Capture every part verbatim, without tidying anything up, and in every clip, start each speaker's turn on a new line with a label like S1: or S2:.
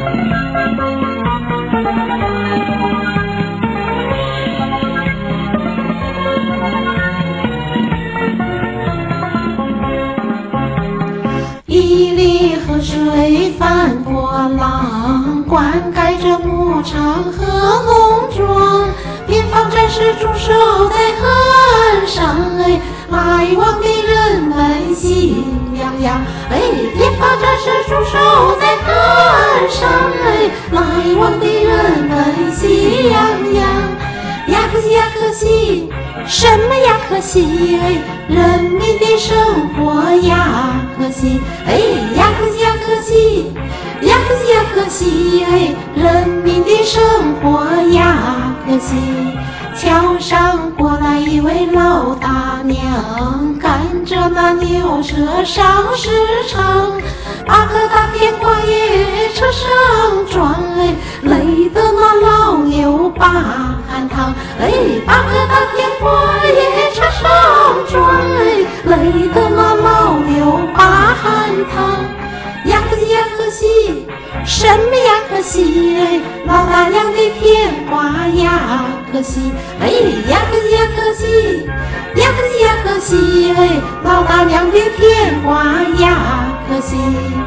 S1: 一里河水翻波浪，灌溉着牧场和农庄。边防战士驻守在河岸上，哎，来往的人们喜洋洋。哎，边防战士驻守在河岸上，哎，来往的人们喜洋洋。呀可惜呀可惜，什么呀可惜？哎，人民的生活呀可惜，哎呀可惜呀可惜，呀可惜呀可惜，哎，人民的生活呀可惜。桥上过来一位老大娘，赶着那牛车上市场，八个大铁瓜也车上装，哎，累得那老牛把汗淌，哎，八个大铁瓜也车上装，哎，累得那老牛把汗淌。呀可惜呀可惜，什么呀可惜？哎，老大娘的甜瓜呀可惜，哎呀可惜呀可惜，呀可惜呀可惜，哎，老大娘的甜瓜呀可惜。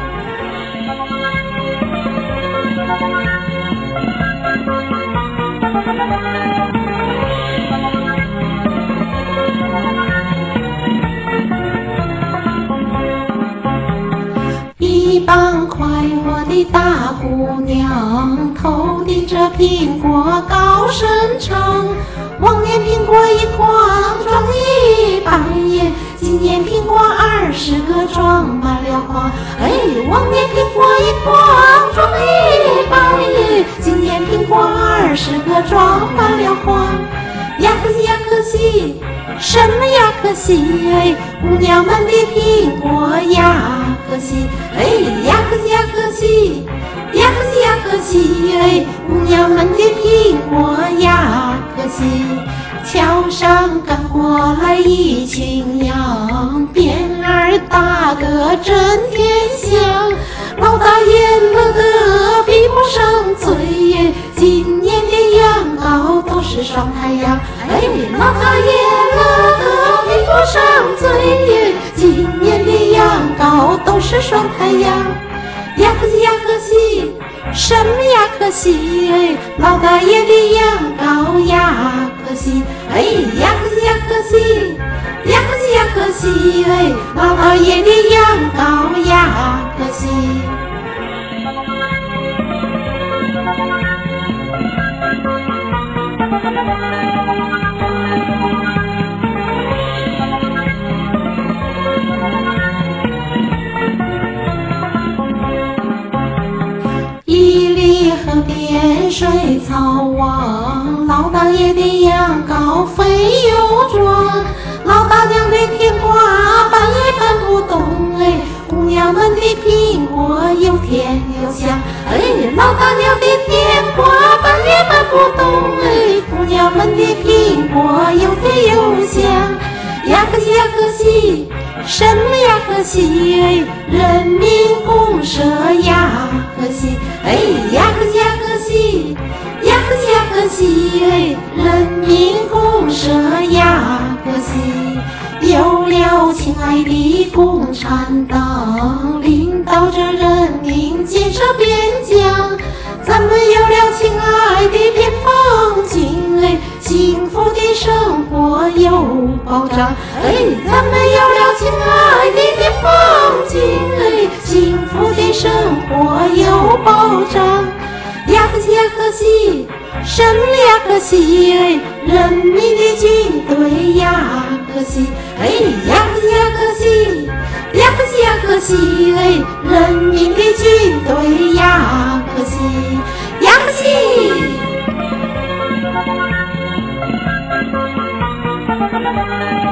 S1: 一帮快活的大姑娘，头顶着苹果高声唱。往年苹果一筐装一半耶，今年苹果二十个装满了筐。哎，往年苹果一筐装一半耶，今年苹果二十个装满了筐。呀可惜呀可惜，什么呀可惜？哎，姑娘们的苹果呀可惜，哎呀可惜呀可惜，呀可惜呀可惜，哎，姑娘们的苹果呀可惜。桥上赶过来一群羊，鞭儿打得震天响，老大爷乐得闭不上嘴耶，今年的羊羔都是双太阳，哎，老大爷乐得闭不上嘴耶，今年的羊羔都是双太阳。呀可惜呀可惜，什么呀可惜？哎，老大爷的羊羔呀可惜，哎呀可惜呀可惜，呀可惜呀可惜，哎，老大爷的羊羔呀可惜。一里河边水草旺，老大爷的羊羔肥又壮，老大娘的甜瓜搬也搬不动，哎，姑娘们的苹果又甜又香，哎，老大娘的甜瓜搬也搬不动，哎，姑娘们的苹果又甜又香。呀可惜呀可惜，什么呀可惜？哎，人民公社呀可惜，哎呀可惜呀可惜，呀可惜呀可惜，哎，人民公社呀可惜。有了亲爱的共产党，领导着人民建设边疆，咱们有了亲爱的边防军，哎，幸福的生活有保障，哎，咱们有了亲爱的边防军，哎，幸福的生活有保障。呀可惜呀可惜，什么呀可惜？哎，人民的军队呀可惜，哎呀可惜呀可惜，呀可惜呀可惜，哎，人民的军队呀可惜，呀可惜。